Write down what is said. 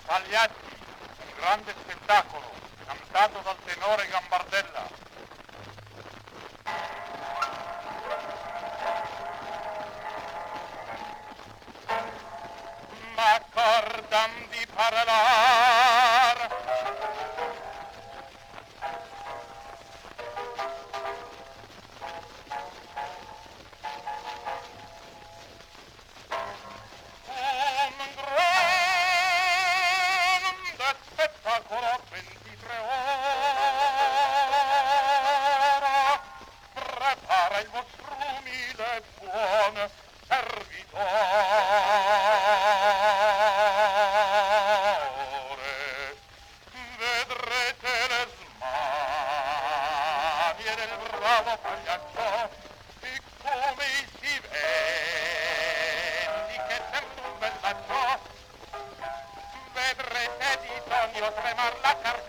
Pagliacci, un grande spettacolo, cantato dal tenore Gambardella. M'accordam di parlar, un grande spettacolo a 23 ore, prepara il vostro umile e buon servitore. Vedrete le smanie del bravo pagliaccio e come si vendi che sembra un bellaccio. Vedrete di sogno tremar la carne